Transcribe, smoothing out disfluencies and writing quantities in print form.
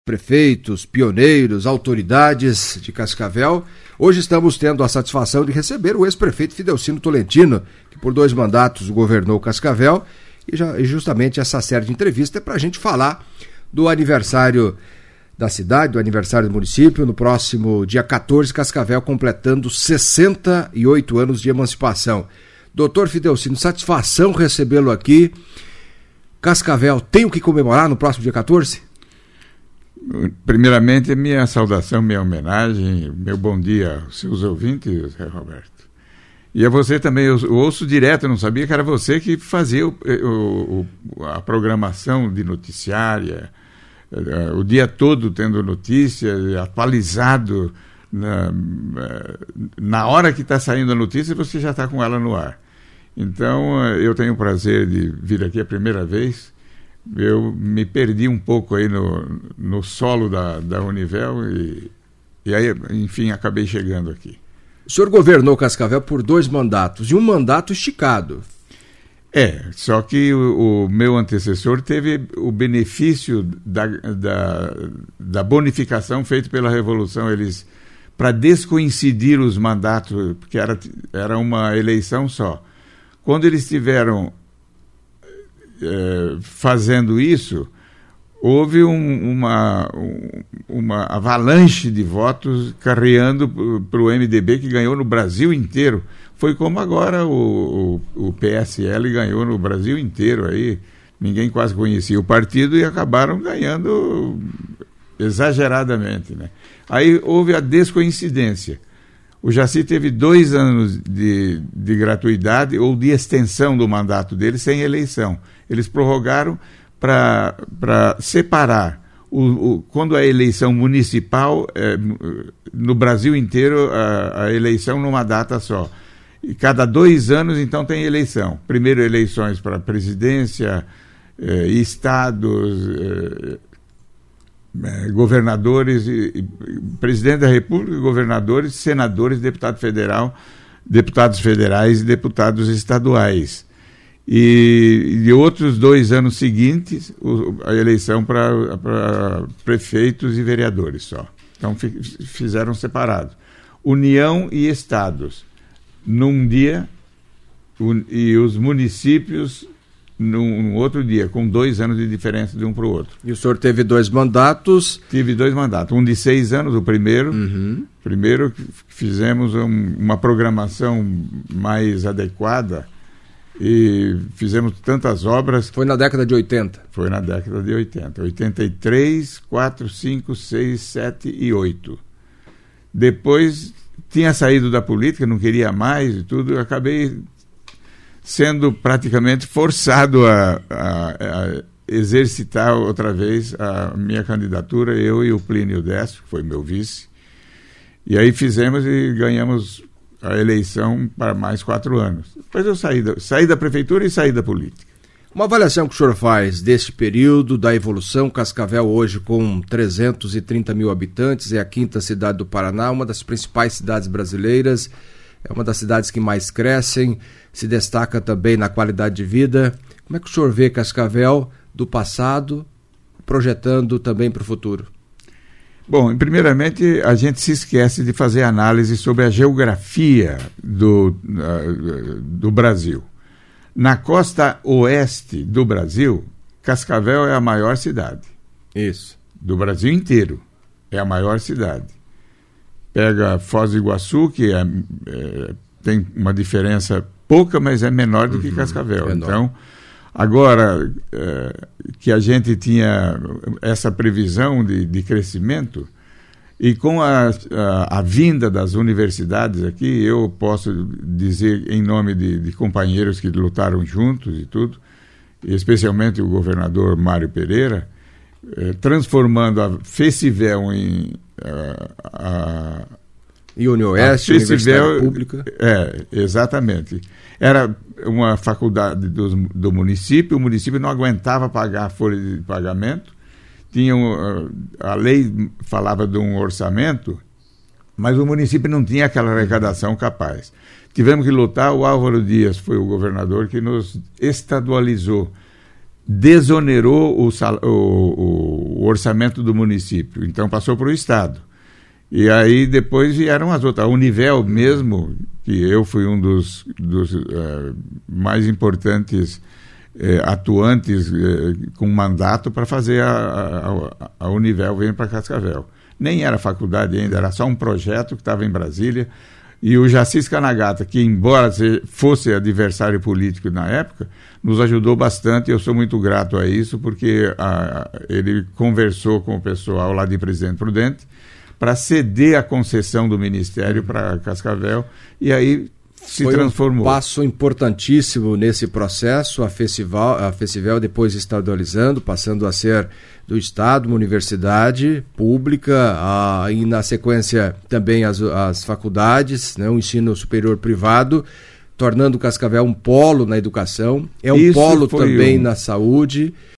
prefeitos, pioneiros, autoridades de Cascavel. Hoje estamos tendo a satisfação de receber o ex-prefeito Fidelcino Tolentino, que por 2 mandatos governou Cascavel, e justamente essa série de entrevistas é para a gente falar do aniversário da cidade, do aniversário do município, no próximo dia 14, Cascavel completando 68 anos de emancipação. Doutor Fidelcino, satisfação recebê-lo aqui. Cascavel tem o que comemorar no próximo dia 14? Primeiramente, minha saudação, minha homenagem, meu bom dia aos seus ouvintes, Roberto. E a você também, eu ouço direto, eu não sabia que era você que fazia a programação de noticiária, o dia todo tendo notícia, atualizado, na hora que está saindo a notícia, você já está com ela no ar. Então, eu tenho o prazer de vir aqui a primeira vez. Eu me perdi um pouco aí no solo da Univel e aí, enfim, acabei chegando aqui. O senhor governou Cascavel por 2 mandatos e um mandato esticado. Só que o meu antecessor teve o benefício da bonificação feita pela Revolução. Eles, para descoincidir os mandatos, porque era uma eleição só. Quando eles estiveram fazendo isso, houve uma avalanche de votos carreando para o MDB, que ganhou no Brasil inteiro. Foi como agora o PSL ganhou no Brasil inteiro. Aí ninguém quase conhecia o partido e acabaram ganhando exageradamente, né? Aí houve a descoincidência. O Jaci teve 2 anos de gratuidade ou de extensão do mandato dele sem eleição. Eles prorrogaram para separar quando a eleição municipal, no Brasil inteiro, a eleição numa data só. E cada 2 anos, então, tem eleição. Primeiro, eleições para presidência, estados, governadores, presidente da República, governadores, senadores, deputados federais e deputados estaduais. E outros 2 anos seguintes, a eleição para prefeitos e vereadores só. Então fizeram separado. União e estados num dia e os municípios num outro dia, com 2 anos de diferença de um para o outro. E o senhor teve 2 mandatos? Tive 2 mandatos. Um de 6 anos, o primeiro. Primeiro fizemos uma programação mais adequada e fizemos tantas obras. Foi na década de 80? Foi na década de 80. 83, 4, 5, 6, 7 e 8. Depois tinha saído da política, não queria mais e tudo, eu acabei sendo praticamente forçado a exercitar outra vez a minha candidatura, eu e o Plínio Décio, que foi meu vice. E aí fizemos e ganhamos a eleição para mais 4 anos. Depois eu saí da prefeitura e saí da política. Uma avaliação que o senhor faz desse período, da evolução, Cascavel hoje com 330 mil habitantes, é a 5ª cidade do Paraná, uma das principais cidades brasileiras, é uma das cidades que mais crescem, se destaca também na qualidade de vida. Como é que o senhor vê Cascavel do passado, projetando também para o futuro? Bom, primeiramente, a gente se esquece de fazer análise sobre a geografia do Brasil. Na costa oeste do Brasil, Cascavel é a maior cidade. Isso. Do Brasil inteiro, é a maior cidade. Pega Foz do Iguaçu, que tem uma diferença pouca, mas é menor do que Cascavel. Menor. Então, agora que a gente tinha essa previsão de crescimento, e com a vinda das universidades aqui, eu posso dizer em nome de companheiros que lutaram juntos e tudo, especialmente o governador Mário Pereira, transformando a FECIVEL em e UniOeste, Universidade Pública. Exatamente. Era uma faculdade do município, o município não aguentava pagar a folha de pagamento, a lei falava de um orçamento, mas o município não tinha aquela arrecadação capaz. Tivemos que lutar, o Álvaro Dias foi o governador que nos estadualizou. desonerou o orçamento do município, então passou para o Estado. E aí depois vieram as outras. A Univel mesmo, que eu fui um dos mais importantes atuantes com mandato para fazer a Univel vir para Cascavel. Nem era faculdade ainda, era só um projeto que estava em Brasília. E o Jacis Kanagata, que embora fosse adversário político na época, nos ajudou bastante. Eu sou muito grato a isso, porque ele conversou com o pessoal lá de Presidente Prudente para ceder a concessão do Ministério para Cascavel, e aí se transformou. Foi um passo importantíssimo nesse processo, a Festival depois estadualizando, passando a ser do Estado, uma universidade pública, e na sequência também as faculdades, né, o ensino superior privado, tornando Cascavel um polo na educação, um polo também na saúde.